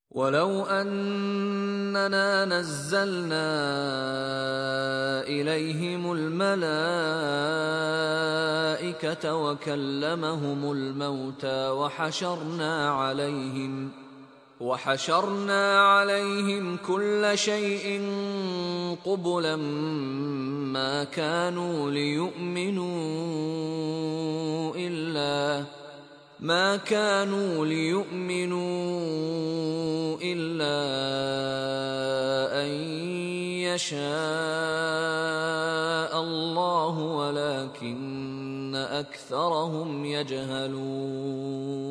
ولو أننا نزلنا إليهم الملائكة وكلمهم الموتى وحشرنا عليهم كل شيء قبلا ما كانوا ليؤمنوا إلا أن يشاء الله ولكن أكثرهم يجهلون.